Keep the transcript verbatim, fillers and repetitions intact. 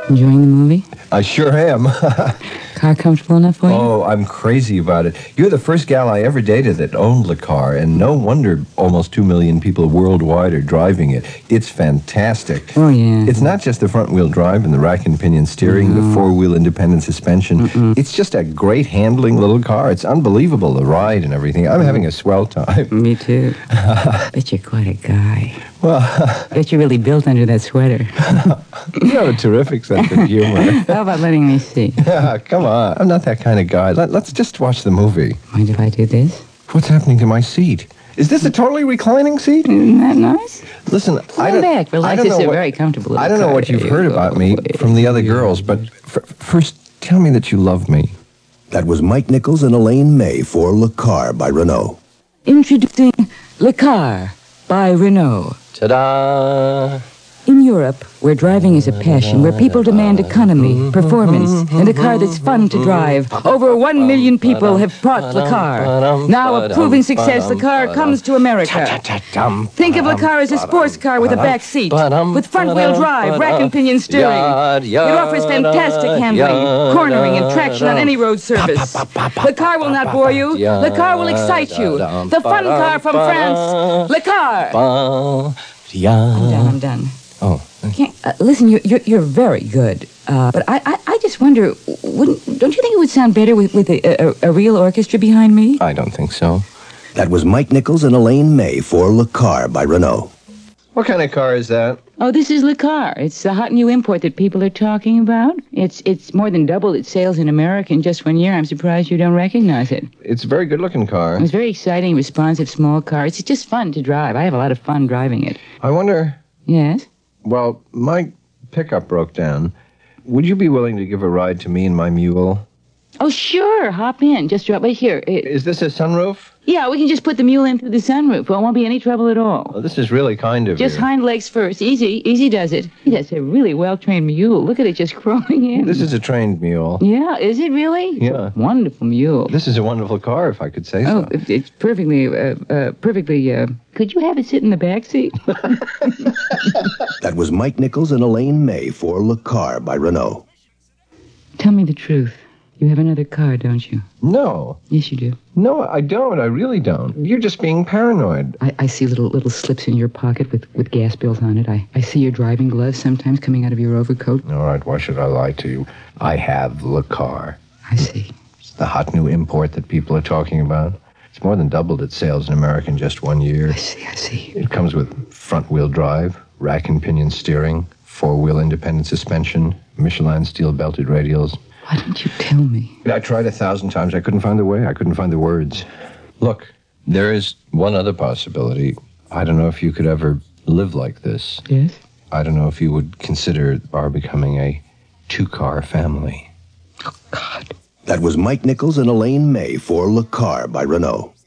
Enjoying the movie? I sure am. Car comfortable enough for you? Oh, I'm crazy about it. You're the first gal I ever dated that owned a car, and no wonder almost two million people worldwide are driving it. It's fantastic. Oh, yeah. It's not just the front-wheel drive and the rack and pinion steering, No. the four-wheel independent suspension. Mm-mm. It's just a great handling little car. It's unbelievable, the ride and everything. I'm having a swell time. Me too. Bet you're quite a guy. Well, Bet you're really built under that sweater. you have a terrific sense of humor. How about letting me see? Yeah, come on. I'm not that kind of guy. Let, let's just watch the movie. Mind if I do this? What's happening to my seat? Is this a totally reclining seat? Isn't that nice? Listen, I Lay don't... back, relax. I don't It's know a what, very comfortable little I don't know car. what you've There heard you about go. me from the other girls, but f- first, tell me that you love me. That was Mike Nichols and Elaine May for Le Car by Renault. Introducing Le Car by Renault. Ta-da! In Europe, where driving is a passion, where people demand economy, performance, and a car that's fun to drive, over one million people have bought Le Car. Now, a proven success, Le Car comes to America. Think of Le Car as a sports car with a back seat, with front-wheel drive, rack and pinion steering. It offers fantastic handling, cornering, and traction on any road surface. Le Car will not bore you. Le Car will excite you. The fun car from France, Le Car. I'm done, I'm done. Oh. Can't, uh, listen, you're, you're you're very good, uh, but I, I I just wonder, wouldn't don't you think it would sound better with with a, a, a real orchestra behind me? I don't think so. That was Mike Nichols and Elaine May for Le Car by Renault. What kind of car is that? Oh, this is Le Car. It's the hot new import that people are talking about. It's it's more than doubled its sales in America in just one year. I'm surprised you don't recognize it. It's a very good-looking car. It's a very exciting, responsive, small car. It's just fun to drive. I have a lot of fun driving it. I wonder... Yes? Well, my pickup broke down. Would you be willing to give a ride to me and my mule? Oh, sure. Hop in. Just drop right here. It, Is this a sunroof? yeah, we can just put the mule in through the sunroof. Well, it won't be any trouble at all. Oh, this is really kind of Just you. hind legs first. Easy. Easy does it. That's a really well-trained mule. Look at it just crawling in. This is a trained mule. Yeah, is it really? Yeah. Wonderful mule. This is a wonderful car, if I could say Oh, so. it- it's perfectly, uh, uh, perfectly, uh... Could you have it sit in the back seat? That was Mike Nichols and Elaine May for Le Car by Renault. Tell me the truth. You have another car, don't you? No. Yes, you do. No, I don't. I really don't. You're just being paranoid. I, I see little little slips in your pocket with, with gas bills on it. I, I see your driving gloves sometimes coming out of your overcoat. All right, why should I lie to you? I have Le Car. I see. It's the hot new import that people are talking about. It's more than doubled its sales in America in just one year. I see, I see. It comes with front-wheel drive, rack and pinion steering, four-wheel independent suspension, Michelin steel-belted radials. Why didn't you tell me? I tried a thousand times. I couldn't find the way. I couldn't find the words. Look, there is one other possibility. I don't know if you could ever live like this. Yes? I don't know if you would consider our becoming a two-car family. Oh, God. That was Mike Nichols and Elaine May for Le Car by Renault.